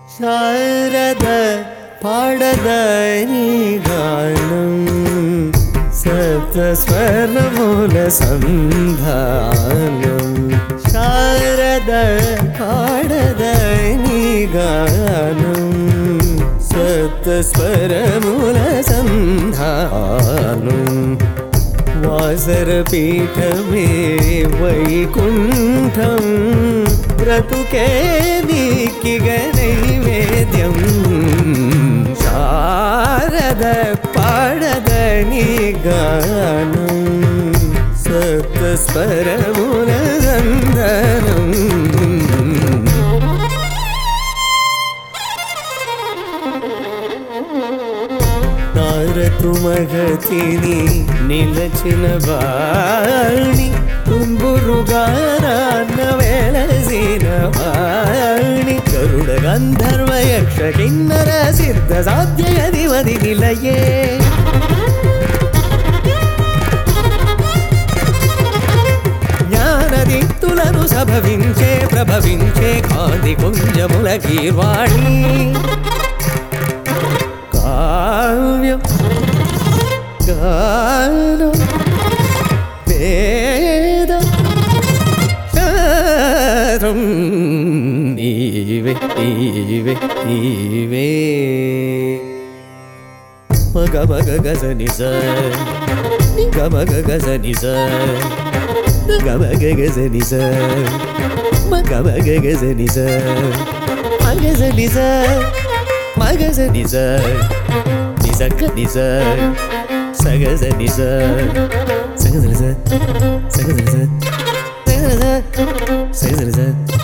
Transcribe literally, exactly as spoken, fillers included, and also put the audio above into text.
శారద పాడదని గానం సప్తస్వరముల సంధానం శారద పాడదని గానం సప్తస్వరముల సంధానం వాసర పీఠమే వైకుంఠం బ్రతుకే నీకిగ నైవేద్యం శారద పాడదని గానం సప్తస్వరముల సంధానం తారతుమగతిని నిలచిన వాణి తుంబురుగారాన్న వెలసిన వాణి గరుడ గంధర్వ యక్ష కిన్నర సిద్ధ సాధ్యయదివది నిలయే జ్ఞానదిత్తులను సభవించే ప్రభవించే కాంతి కుంజముల గీర్వాణి కావ్యం గానం వేద శాస్త్రం నీవే నీవే నీవే మగ మగ గజ నిజ గ మగ గజ నిజ గ మగ గజ నిజ మగ మగ గజ నిజ మగజ నిజ మగజ నిజ నిజగ నిజ సగజ నిజ సగజ నిజ సగజ నిజ సగజ నిజ సగజ నిజ